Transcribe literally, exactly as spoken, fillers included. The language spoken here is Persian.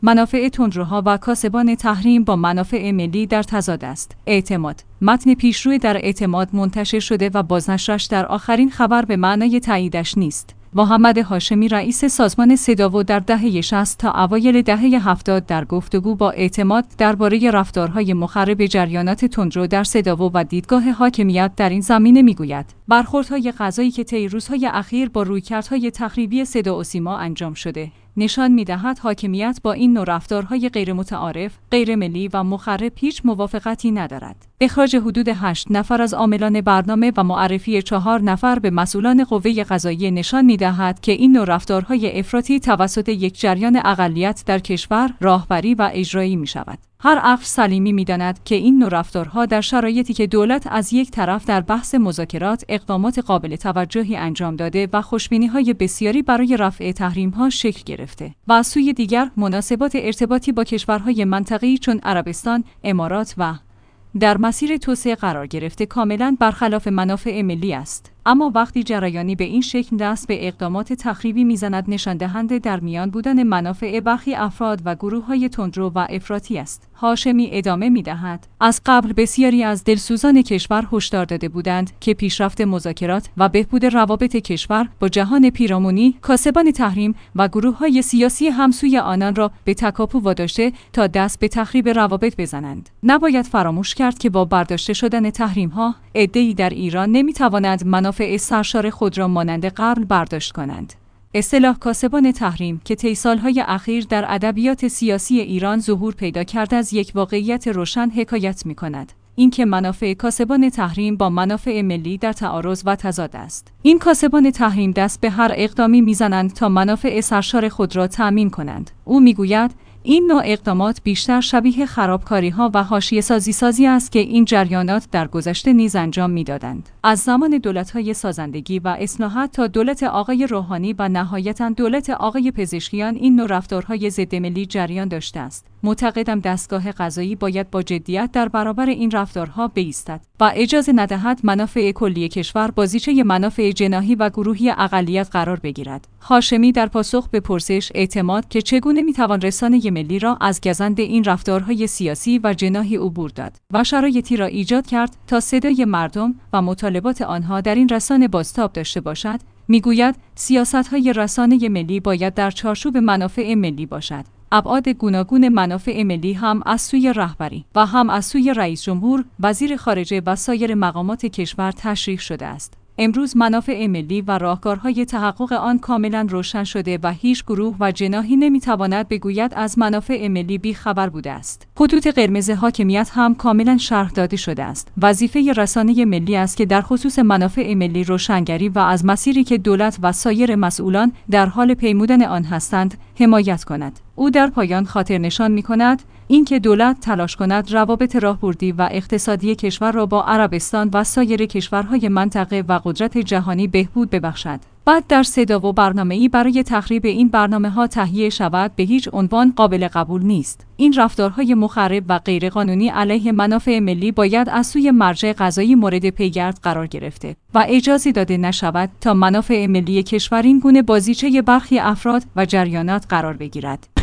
منافع تندروها و کاسبان تحریم با منافع ملی در تضاد است. اعتماد. متن پیشروی در اعتماد منتشر شده و بازنشرش در آخرین خبر به معنای تاییدش نیست. محمد هاشمی رئیس سازمان سداو در دهه شصت تا اوایل دهه هفتاد در گفتگو با اعتماد درباره رفتارهای مخرب جریانات تندرو در سداو و دیدگاه حاکمیت در این زمینه میگوید: برخوردهای غذایی که طی روزهای اخیر با رویکردهای تخریبی صدا و سیما انجام شده نشان می‌دهد حاکمیت با این نوع رفتارهای غیرمتعارف، غیرملی و مخرب هیچ موافقتی ندارد. اخراج حدود هشت نفر از عاملان برنامه و معرفی چهار نفر به مسئولان قوه قضاییه نشان می‌دهد که این نوع رفتارهای افراطی توسط یک جریان اقلیت در کشور راهبری و اجرایی می‌شود. هر عقل سلیمی می‌داند که این نوع رفتارها در شرایطی که دولت از یک طرف در بحث مذاکرات اقدامات قابل توجهی انجام داده و خوشبینی‌های بسیاری برای رفع تحریم‌ها شکل گرفته و از سوی دیگر مناسبات ارتباطی با کشورهای منطقه‌ای چون عربستان، امارات و در مسیر توسعه قرار گرفته کاملاً برخلاف منافع ملی است. اما وقتی جریانی به این شکل دست به اقدامات تخریبی میزند نشان دهنده در میان بودن منافع برخی افراد و گروه‌های تندرو و افراطی است. هاشمی ادامه می‌دهد: از قبل بسیاری از دلسوزان کشور هشدار داده بودند که پیشرفت مذاکرات و بهبود روابط کشور با جهان پیرامونی، کاسبان تحریم و گروه‌های سیاسی همسوی آنان را به تکاپو واداشته تا دست به تخریب روابط بزنند. نباید فراموش کرد که با برداشته شدن تحریم‌ها، عده‌ای در ایران نمی‌توانند منافع سرشار خود را مانند قبل برداشت کنند. اصطلاح کاسبان تحریم که طی سالهای اخیر در ادبیات سیاسی ایران ظهور پیدا کرده از یک واقعیت روشن حکایت می‌کند: اینکه منافع کاسبان تحریم با منافع ملی در تعارض و تضاد است. این کاسبان تحریم دست به هر اقدامی می‌زنند تا منافع سرشار خود را تأمین کنند. او می‌گوید: این نوع اقدامات بیشتر شبیه خرابکاری‌ها و حاشیه سازی سازی است که این جریانات در گذشته نیز انجام می‌دادند. از زمان دولت‌های سازندگی و اصلاحات تا دولت آقای روحانی و نهایتاً دولت آقای پزشکیان این نوع رفتارهای ضد ملی جریان داشته است. معتقدم دستگاه قضایی باید با جدیت در برابر این رفتارها بایستد و اجازه ندهد منافع کلی کشور بازیچه منافع جناحی و گروهی اقلیت قرار بگیرد. هاشمی در پاسخ به پرسش اعتماد که چگونه میتوان رسانه ملی را از گزند این رفتارهای سیاسی و جناحی عبور داد و شرایطی را ایجاد کرد تا صدای مردم و مطالبات آنها در این رسانه بازتاب داشته باشد، میگوید سیاست‌های رسانه ملی باید در چارچوب منافع ملی باشد. ابعاد گوناگون منافع ملی هم از سوی رهبری و هم از سوی رئیس جمهور، وزیر خارجه و سایر مقامات کشور تشریح شده است. امروز منافع ملی و راهکارهای تحقق آن کاملا روشن شده و هیچ گروه و جناحی نمیتواند بگوید از منافع ملی بی خبر بوده است. خطوط قرمز حاکمیت هم کاملا شرح داده شده است. وظیفه رسانه ملی است که در خصوص منافع ملی روشنگری و از مسیری که دولت و سایر مسئولان در حال پیمودن آن هستند حمایت کند. او در پایان خاطر نشان می‌کند اینکه دولت تلاش کند روابط راهبردی و اقتصادی کشور را با عربستان و سایر کشورهای منطقه و قدرت جهانی بهبود ببخشد. بعد در صدا و برنامه‌ای برای تخریب این برنامه‌ها تهیه شود به هیچ عنوان قابل قبول نیست. این رفتارهای مخرب و غیرقانونی علیه منافع ملی باید از سوی مرجع قضایی مورد پیگرد قرار گرفته و اجازه داده نشود تا منافع ملی کشور این گونه بازیچه برخی افراد و جریانات قرار بگیرد.